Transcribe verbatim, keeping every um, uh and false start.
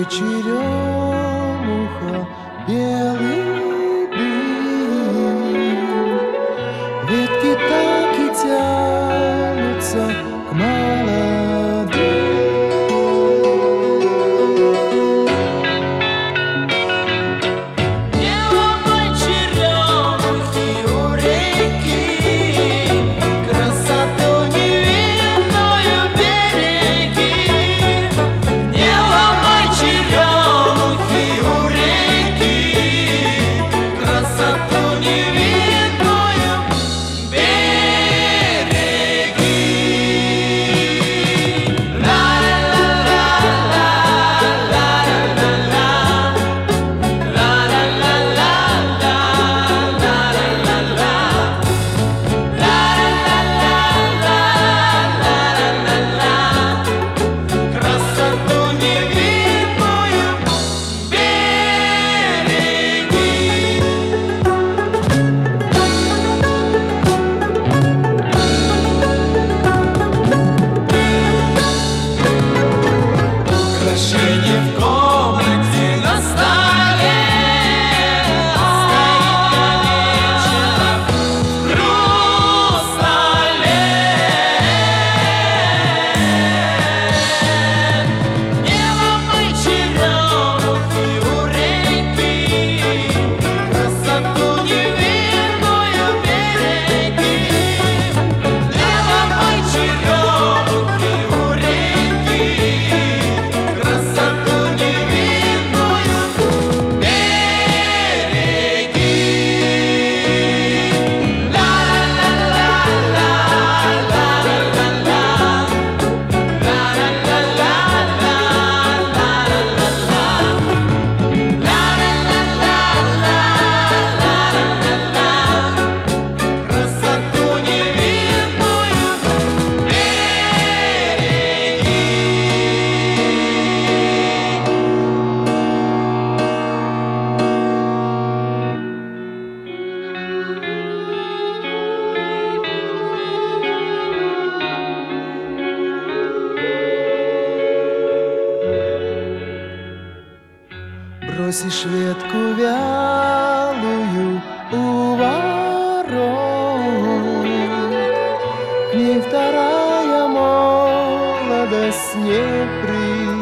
черемуха, белый дым. Ветки так и тянутся к молодым. Не ломай черемухи у реки, красоту невинную береги. Не ломай черемухи у реки, красоту невинную береги. Красоту невинную береги. Украшение в комнате на столе стоит до вечера в хрустале. Не ломай черемухи у реки, красоту невинную береги. Не ломай черемухи у реки, красоту невинную береги. Красоту невинную Бросишь ветку вялую у ворот, к ней вторая молодость не придет.